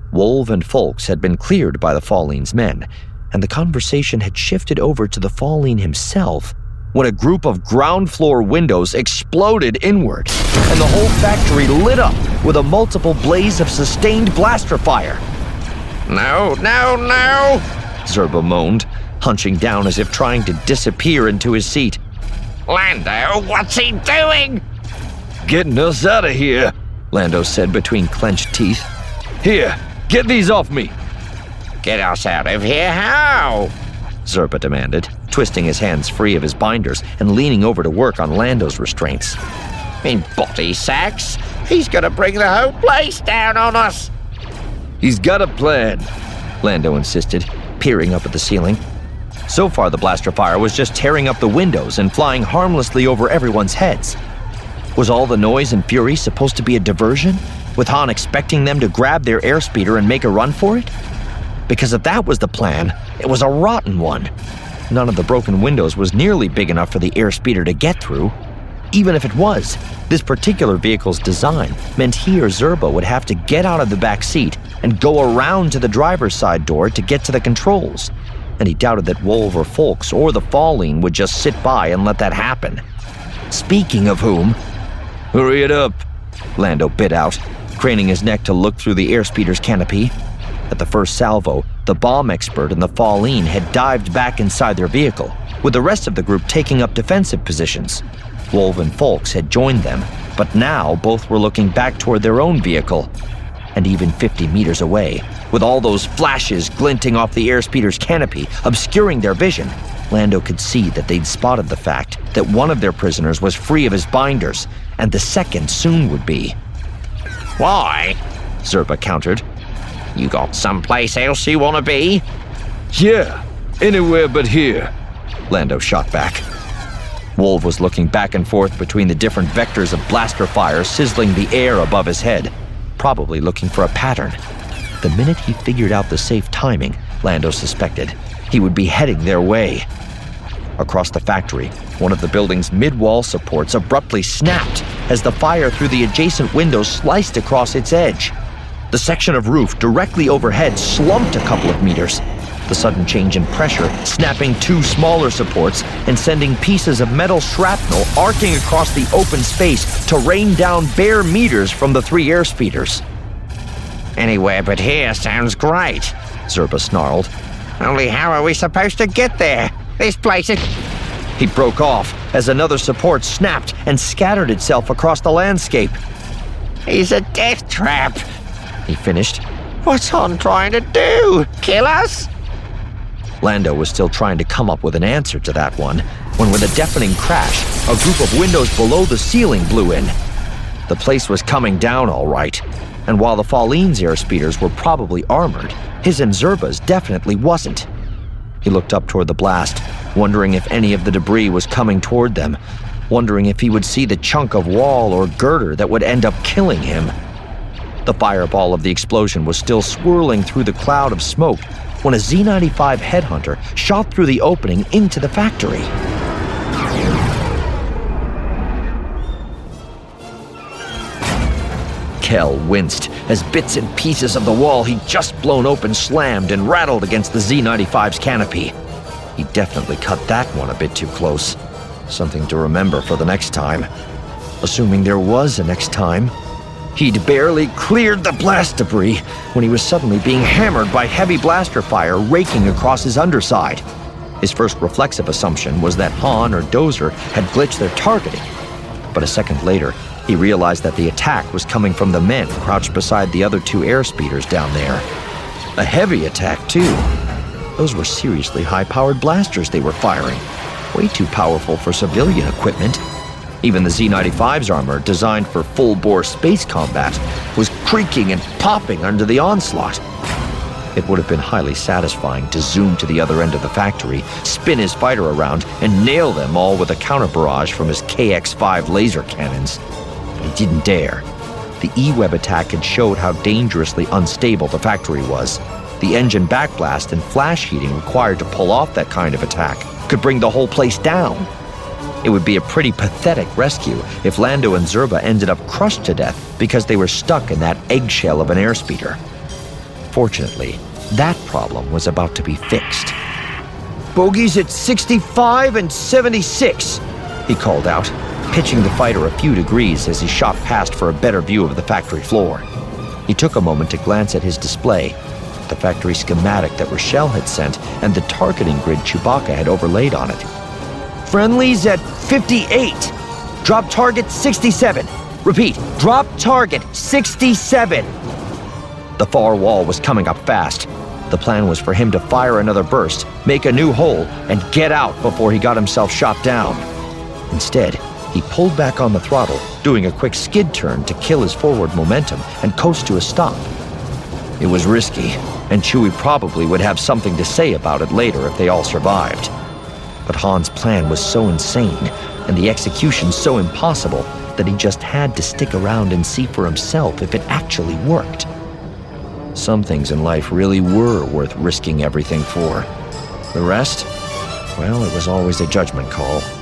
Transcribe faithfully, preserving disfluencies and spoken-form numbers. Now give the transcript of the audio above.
Wolf and Folks had been cleared by the Falline's men, and the conversation had shifted over to the Falline himself when a group of ground floor windows exploded inward, and the whole factory lit up with a multiple blaze of sustained blaster fire. No, no, no! Zerba moaned, hunching down as if trying to disappear into his seat. Lando, what's he doing? Getting us out of here, Lando said between clenched teeth. Here, get these off me. Get us out of here how? Zerba demanded, twisting his hands free of his binders and leaning over to work on Lando's restraints. In body sacks? He's gonna bring the whole place down on us. He's got a plan, Lando insisted, peering up at the ceiling. So far, the blaster fire was just tearing up the windows and flying harmlessly over everyone's heads. Was all the noise and fury supposed to be a diversion, with Han expecting them to grab their airspeeder and make a run for it? Because if that was the plan, it was a rotten one. None of the broken windows was nearly big enough for the airspeeder to get through. Even if it was, this particular vehicle's design meant he or Zerba would have to get out of the back seat and go around to the driver's side door to get to the controls. And he doubted that Wolf or Folks or the Falline would just sit by and let that happen. Speaking of whom... Hurry it up, Lando bit out, craning his neck to look through the airspeeder's canopy. At the first salvo, the bomb expert and the Falline had dived back inside their vehicle, with the rest of the group taking up defensive positions. Wolf and Folks had joined them, but now both were looking back toward their own vehicle. And even fifty meters away, with all those flashes glinting off the airspeeder's canopy, obscuring their vision, Lando could see that they'd spotted the fact that one of their prisoners was free of his binders, and the second soon would be. Why? Zerba countered. You got someplace else you want to be? Yeah, anywhere but here, Lando shot back. Wolf was looking back and forth between the different vectors of blaster fire sizzling the air above his head, probably looking for a pattern. The minute he figured out the safe timing, Lando suspected, he would be heading their way. Across the factory, one of the building's mid-wall supports abruptly snapped as the fire through the adjacent windows sliced across its edge. The section of roof directly overhead slumped a couple of meters, the sudden change in pressure snapping two smaller supports and sending pieces of metal shrapnel arcing across the open space to rain down bare meters from the three airspeeders. Anywhere but here sounds great, Zerba snarled. Only how are we supposed to get there? This place is... He broke off as another support snapped and scattered itself across the landscape. He's a death trap, he finished. What's Han trying to do? Kill us? Lando was still trying to come up with an answer to that one, when with a deafening crash, a group of windows below the ceiling blew in. The place was coming down all right, and while the Falline's airspeeders were probably armored, his and Zerba's definitely wasn't. He looked up toward the blast, wondering if any of the debris was coming toward them, wondering if he would see the chunk of wall or girder that would end up killing him. The fireball of the explosion was still swirling through the cloud of smoke when a Z ninety-five headhunter shot through the opening into the factory. Kel winced as bits and pieces of the wall he'd just blown open slammed and rattled against the Z ninety-five's canopy. He definitely cut that one a bit too close. Something to remember for the next time. Assuming there was a next time. He'd barely cleared the blast debris when he was suddenly being hammered by heavy blaster fire raking across his underside. His first reflexive assumption was that Han or Dozer had glitched their targeting. But a second later, he realized that the attack was coming from the men crouched beside the other two airspeeders down there. A heavy attack, too. Those were seriously high-powered blasters they were firing. Way too powerful for civilian equipment. Even the Z ninety-five's armor, designed for full-bore space combat, was creaking and popping under the onslaught. It would have been highly satisfying to zoom to the other end of the factory, spin his fighter around, and nail them all with a counter-barrage from his K X five laser cannons. But he didn't dare. The E-Web attack had showed how dangerously unstable the factory was. The engine backblast and flash heating required to pull off that kind of attack could bring the whole place down. It would be a pretty pathetic rescue if Lando and Zerba ended up crushed to death because they were stuck in that eggshell of an airspeeder. Fortunately, that problem was about to be fixed. "Bogies at sixty-five and seventy-six, he called out, pitching the fighter a few degrees as he shot past for a better view of the factory floor. He took a moment to glance at his display, the factory schematic that Rochelle had sent, and the targeting grid Chewbacca had overlaid on it. "Friendlies at fifty-eight. Drop target sixty-seven. Repeat, drop target sixty-seven. The far wall was coming up fast. The plan was for him to fire another burst, make a new hole, and get out before he got himself shot down. Instead, he pulled back on the throttle, doing a quick skid turn to kill his forward momentum and coast to a stop. It was risky, and Chewie probably would have something to say about it later if they all survived. But Han's plan was so insane, and the execution so impossible, that he just had to stick around and see for himself if it actually worked. Some things in life really were worth risking everything for. The rest, well, it was always a judgment call.